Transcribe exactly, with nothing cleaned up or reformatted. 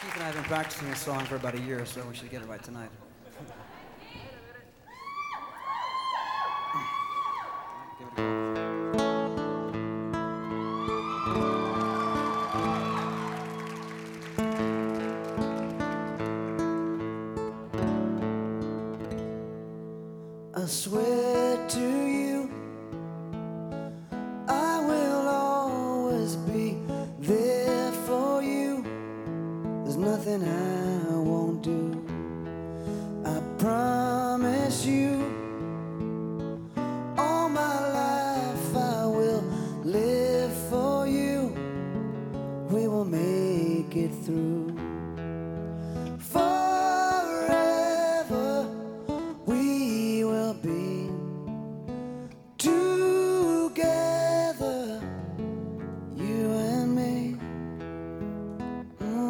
Keith and I have been practicing this song for about a year, so we should get it right tonight. Give it a go. I swear to you, I will always be there for you. There's nothing I won't do. I promise you, all my life I will live for you. We will make it through.